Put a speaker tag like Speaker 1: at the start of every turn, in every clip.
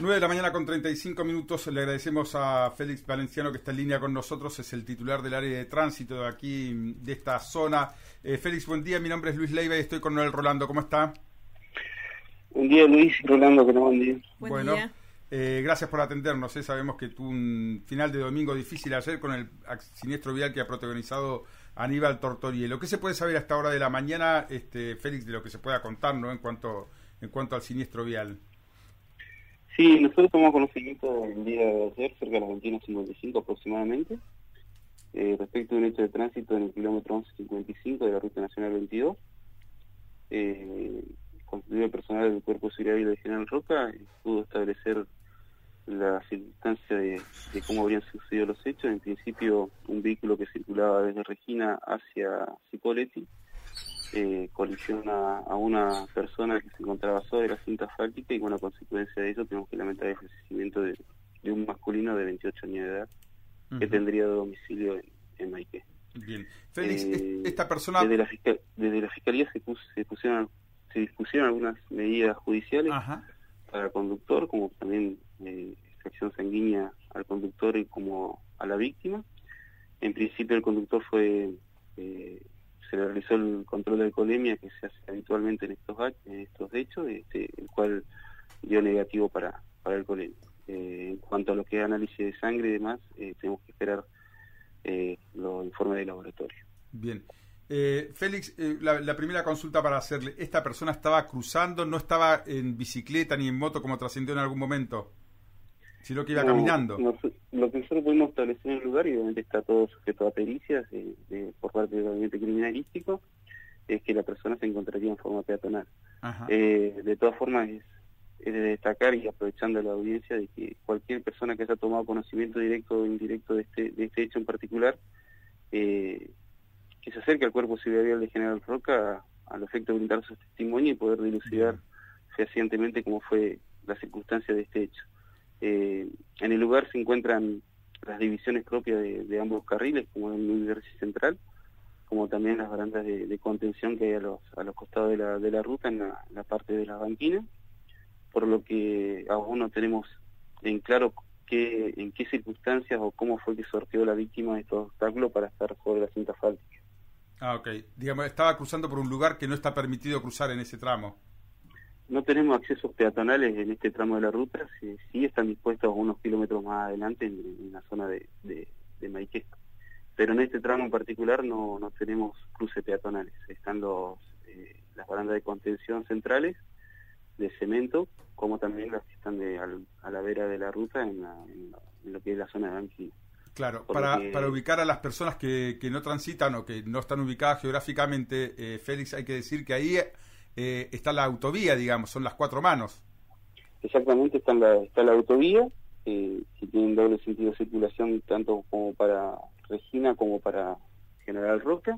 Speaker 1: 9 de la mañana con 35 minutos. Le agradecemos a Félix Valenciano que está en línea con nosotros. Es el titular del área de tránsito de aquí, de esta zona. Félix, buen día. Mi nombre es Luis Leiva y estoy con Noel Rolando. ¿Cómo está?
Speaker 2: Buen día, Luis. Rolando, que no, buen día.
Speaker 1: Buen día. Gracias por atendernos. Sabemos que tuvo un final de domingo difícil ayer con el siniestro vial que ha protagonizado Aníbal Tortorielo. ¿Qué se puede saber a esta hora de la mañana, Félix, de lo que se pueda contar, ¿no? en cuanto al siniestro vial?
Speaker 2: Sí, nosotros tomamos conocimiento el día de ayer, cerca de las 21:55 aproximadamente, respecto de un hecho de tránsito en el kilómetro 1155 de la Ruta Nacional 22. Constituido el personal del Cuerpo de Seguridad Vial de General Roca, pudo establecer la circunstancia de cómo habrían sucedido los hechos. En principio, un vehículo que circulaba desde Regina hacia Cipolletti colisiona a una persona que se encontraba sobre la cinta asfáltica y, bueno, a consecuencia de eso tenemos que lamentar el fallecimiento de un masculino de 28 años de edad que tendría domicilio en Maiqué.
Speaker 1: Bien. Félix, esta persona...
Speaker 2: Desde la Fiscalía se dispusieron algunas medidas judiciales para el conductor, como también extracción sanguínea al conductor y como a la víctima. En principio el conductor se le realizó el control de alcoholemia que se hace habitualmente en estos hechos, el cual dio negativo para alcoholemia. En cuanto a lo que es análisis de sangre y demás, tenemos que esperar los informes de laboratorio.
Speaker 1: Bien. Félix, la primera consulta para hacerle: ¿esta persona estaba cruzando, no estaba en bicicleta ni en moto como trascendió en algún momento, sino que iba caminando?
Speaker 2: Lo que nosotros pudimos establecer en el lugar, y obviamente está todo sujeto a pericias por parte del gabinete criminalístico, es que la persona se encontraría en forma peatonal. De todas formas, es de destacar, y aprovechando la audiencia, de que cualquier persona que haya tomado conocimiento directo o indirecto de este hecho en particular, que se acerque al Cuerpo de Seguridad Vial de General Roca al efecto de brindar su testimonio y poder dilucidar fehacientemente cómo fue la circunstancia de este hecho. En el lugar se encuentran las divisiones propias de ambos carriles, como en el Universi Central, como también las barandas de contención que hay a los costados de la ruta, en la parte de las banquinas, por lo que aún no tenemos en claro en qué circunstancias o cómo fue que sorteó la víctima de estos obstáculos para estar sobre la cinta asfáltica.
Speaker 1: Ok. Digamos, estaba cruzando por un lugar que no está permitido cruzar en ese tramo.
Speaker 2: No tenemos accesos peatonales en este tramo de la ruta, sí están dispuestos unos kilómetros más adelante en la zona de Maiqué. Pero en este tramo en particular no tenemos cruces peatonales. Están las barandas de contención centrales de cemento, como también las que están a la vera de la ruta en lo que es la zona de banquina.
Speaker 1: Claro, para ubicar a las personas que no transitan o que no están ubicadas geográficamente, Félix, hay que decir que ahí está la autovía, digamos, son las cuatro manos.
Speaker 2: Exactamente, está la autovía, que tiene doble sentido de circulación, tanto como para Regina como para General Roca,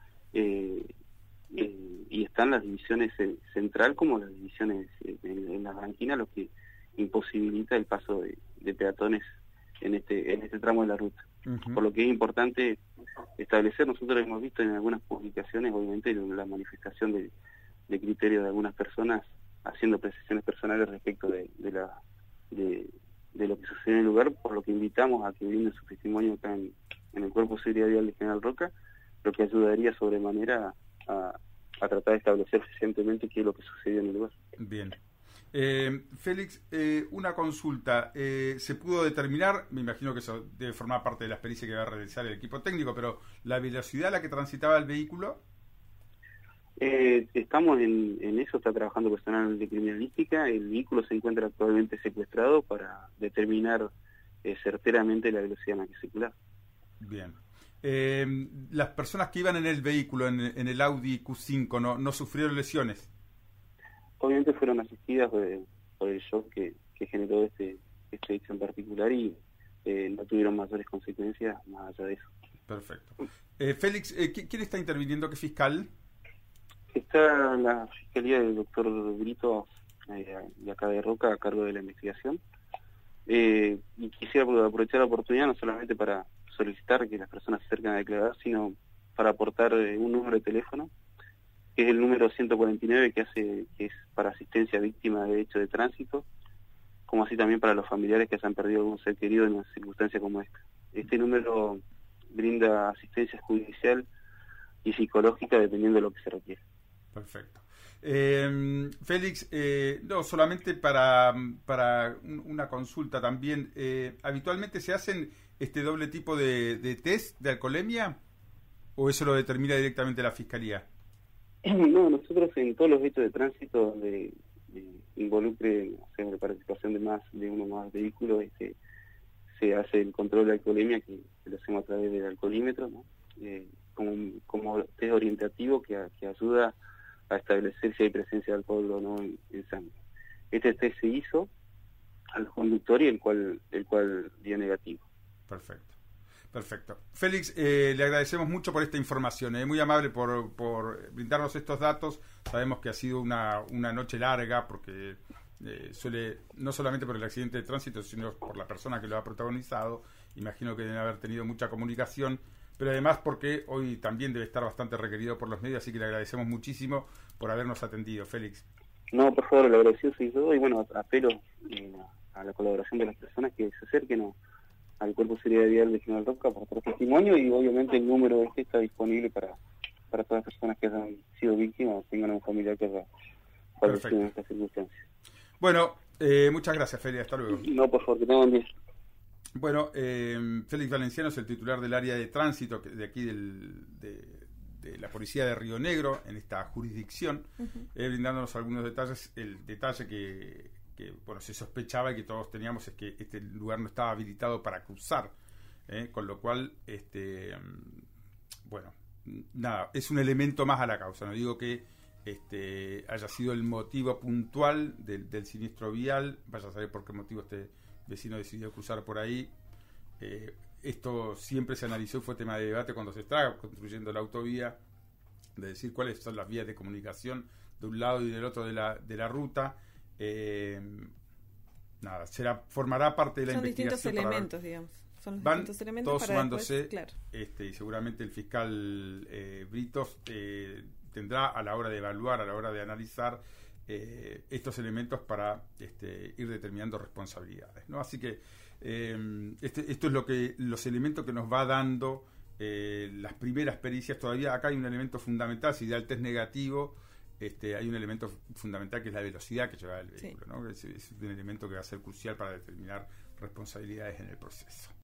Speaker 2: y están las divisiones central como las divisiones en las banquinas, lo que imposibilita el paso de peatones en este tramo de la ruta. Por lo que es importante establecer, nosotros hemos visto en algunas publicaciones, obviamente, la manifestación de criterios de algunas personas haciendo precisiones personales respecto de lo que sucede en el lugar, por lo que invitamos a que brinden su testimonio acá en el Cuerpo de Seguridad Vial de General Roca, lo que ayudaría sobremanera a tratar de establecer eficientemente qué es lo que sucedió en el lugar.
Speaker 1: Bien. Félix, una consulta. ¿Se pudo determinar, me imagino que eso debe formar parte de la experiencia que va a realizar el equipo técnico, pero la velocidad a la que transitaba el vehículo?
Speaker 2: Estamos en eso, está trabajando personal de criminalística. El vehículo se encuentra actualmente secuestrado para determinar certeramente la velocidad en la que circula.
Speaker 1: Bien. Las personas que iban en el vehículo, en el Audi Q5, ¿no sufrieron lesiones?
Speaker 2: Obviamente fueron asistidas por el shock que generó este hecho en particular, y no tuvieron mayores consecuencias más allá de eso.
Speaker 1: Perfecto. Félix, ¿quién está interviniendo? ¿Qué fiscal?
Speaker 2: Está la Fiscalía del doctor Brito, de acá de Roca, a cargo de la investigación. Y quisiera aprovechar la oportunidad no solamente para solicitar que las personas se acerquen a declarar, sino para aportar un número de teléfono, que es el número 149, que es para asistencia a víctimas de hecho de tránsito, como así también para los familiares que se han perdido algún ser querido en una circunstancia como esta. Este número brinda asistencia judicial y psicológica dependiendo de lo que se requiere.
Speaker 1: Perfecto. Félix, no, solamente para una consulta también, ¿habitualmente se hacen este doble tipo de test de alcoholemia o eso lo determina directamente la Fiscalía?
Speaker 2: No, nosotros en todos los hechos de tránsito donde involucre la participación de uno más vehículos, se hace el control de alcoholemia que lo hacemos a través del alcoholímetro, ¿no? Como test orientativo que ayuda a establecer si hay presencia de alcohol o no en sangre. Este test se hizo al conductor y el cual dio negativo.
Speaker 1: Perfecto. Félix, le agradecemos mucho por esta información, muy amable por brindarnos estos datos. Sabemos que ha sido una noche larga porque suele, no solamente por el accidente de tránsito, sino por la persona que lo ha protagonizado. Imagino que deben haber tenido mucha comunicación, pero además porque hoy también debe estar bastante requerido por los medios, así que le agradecemos muchísimo por habernos atendido, Félix.
Speaker 2: No, por favor, el agradecido soy yo y bueno, apelo a la colaboración de las personas que se acerquen al Cuerpo de Seguridad Vial de General Roca para otro testimonio y obviamente el número está disponible para todas las personas que hayan sido víctimas o tengan un familiar que haya fallecido en estas circunstancias.
Speaker 1: Bueno, muchas gracias, Félix, hasta luego.
Speaker 2: No, por favor, que tengan bien.
Speaker 1: Bueno, Félix Valenciano es el titular del área de tránsito de aquí de la policía de Río Negro en esta jurisdicción, brindándonos algunos detalles. El detalle que bueno, se sospechaba y que todos teníamos es que este lugar no estaba habilitado para cruzar, con lo cual bueno, nada, es un elemento más a la causa. No digo que haya sido el motivo puntual del siniestro vial, vaya a saber por qué motivo este vecino decidió cruzar por ahí. Esto siempre se analizó y fue tema de debate cuando se estaba construyendo la autovía, de decir cuáles son las vías de comunicación de un lado y del otro de la ruta. Nada, formará parte de la investigación.
Speaker 3: Son distintos elementos, digamos. Son los distintos elementos
Speaker 1: todos
Speaker 3: para
Speaker 1: sumándose,
Speaker 3: después, claro.
Speaker 1: Y seguramente el fiscal Britos tendrá a la hora de evaluar, a la hora de analizar estos elementos para ir determinando responsabilidades, ¿no? Así que esto es los elementos que nos va dando las primeras pericias. Todavía acá hay un elemento fundamental. Si da el test negativo, hay un elemento fundamental que es la velocidad que lleva el vehículo, ¿no? Es un elemento que va a ser crucial para determinar responsabilidades en el proceso.